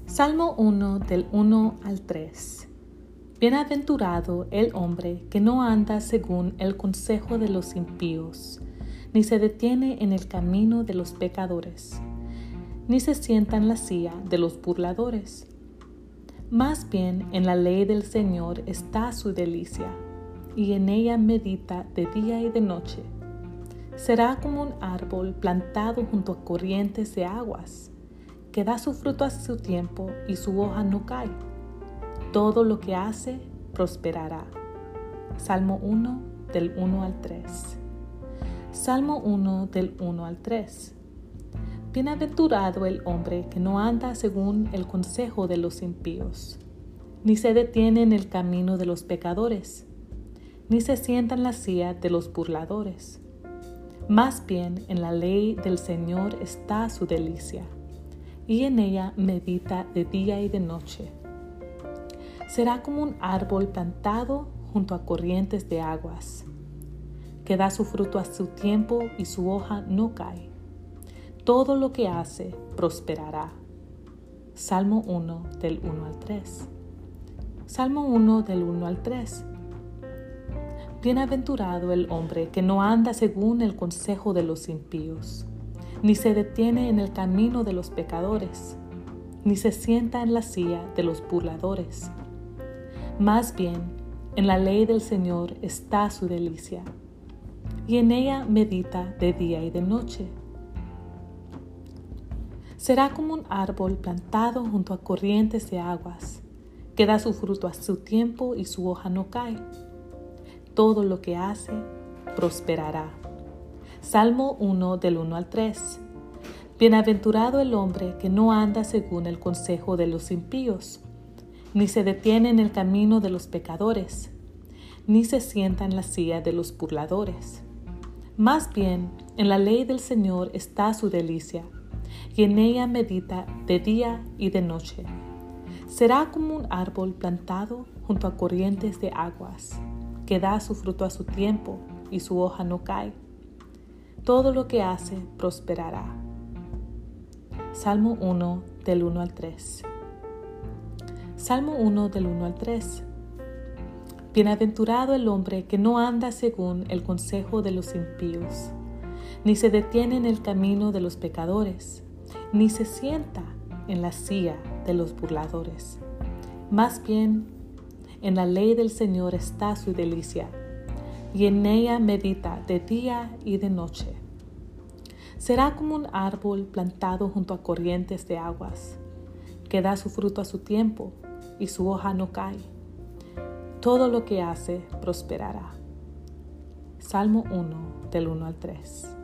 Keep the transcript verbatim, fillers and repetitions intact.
Salmo uno del uno al tres. Bienaventurado el hombre que no anda según el consejo de los impíos, ni se detiene en el camino de los pecadores, ni se sienta en la silla de los burladores. Más bien en la ley del Señor está su delicia, y en ella medita de día y de noche. Será como un árbol plantado junto a corrientes de aguas, que da su fruto a su tiempo y su hoja no cae. Todo lo que hace prosperará. Salmo uno del uno al tres. Salmo uno del uno al tres. Bienaventurado el hombre que no anda según el consejo de los impíos, ni se detiene en el camino de los pecadores, ni se sienta en la silla de los burladores. Más bien en la ley del Señor está su delicia, y en ella medita de día y de noche. Será como un árbol plantado junto a corrientes de aguas, que da su fruto a su tiempo y su hoja no cae. Todo lo que hace prosperará. Salmo uno del uno al tres. Salmo uno del uno al tres. Bienaventurado el hombre que no anda según el consejo de los impíos, ni se detiene en el camino de los pecadores, ni se sienta en la silla de los burladores. Más bien, en la ley del Señor está su delicia, y en ella medita de día y de noche. Será como un árbol plantado junto a corrientes de aguas, que da su fruto a su tiempo y su hoja no cae. Todo lo que hace prosperará. Salmo uno del uno al tres. Bienaventurado el hombre que no anda según el consejo de los impíos, ni se detiene en el camino de los pecadores, ni se sienta en la silla de los burladores. Más bien, en la ley del Señor está su delicia, y en ella medita de día y de noche. Será como un árbol plantado junto a corrientes de aguas, que da su fruto a su tiempo y su hoja no cae. Todo lo que hace prosperará. Salmo uno del uno al tres. Salmo uno del uno al tres. Bienaventurado el hombre que no anda según el consejo de los impíos, ni se detiene en el camino de los pecadores, ni se sienta en la silla de los burladores. Más bien, en la ley del Señor está su delicia, y en ella medita de día y de noche. Será como un árbol plantado junto a corrientes de aguas, que da su fruto a su tiempo y su hoja no cae. Todo lo que hace prosperará. Salmo uno del uno al tres.